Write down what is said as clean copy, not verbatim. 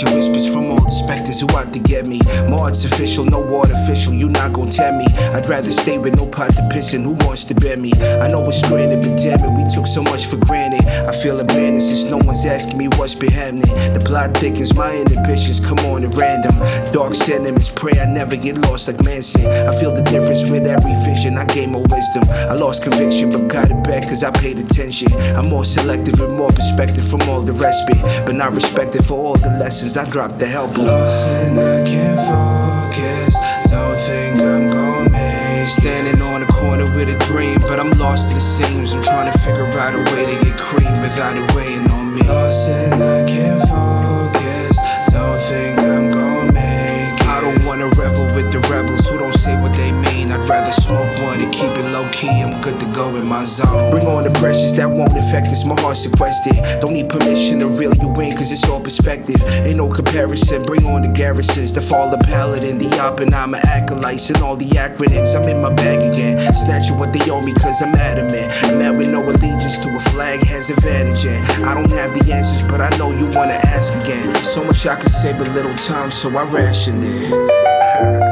of whispers from all the specters who out to get me. More artificial, no artificial, you not gon' tempt me. I'd rather stay with no pot to piss in. Who wants to bear me? I know it's stranded, but damn it, we took so much for granted. I feel abandoned since no one's asking me what's been happening. The plot thickens, my inhibitions come on at random. Dark sentiments, pray I never get lost like Manson. I feel the difference with every vision, I gain more wisdom. I lost conviction, but got it back cause I paid attention. I'm more selective and more perspective from all the respite, but not respected for all the lessons I dropped the help on. Lost and I can't focus, don't think I'm gon' make. Standing on the corner with a dream, but I'm lost to the seams. I'm trying to figure out a way to get cream without it weighing on me. Lost and I can't focus, don't think I'm gon' make it. I don't wanna revel with the rebels who don't say what they mean. I'd rather smoke one and keep it low key. I'm good to go in my zone. Bring on the pressures that won't affect us, my heart's sequestered. Don't need permission to reel you in cause it's all perspective. Ain't no comparison, bring on the garrisons. The fall of Paladin, the Oppenheimer acolytes and all the acronyms. I'm in my bag again, snatching what they owe me cause I'm adamant. A man with no allegiance to a flag has advantage in. I don't have the answers but I know you wanna ask again. So much I could say but little time so I rationed it.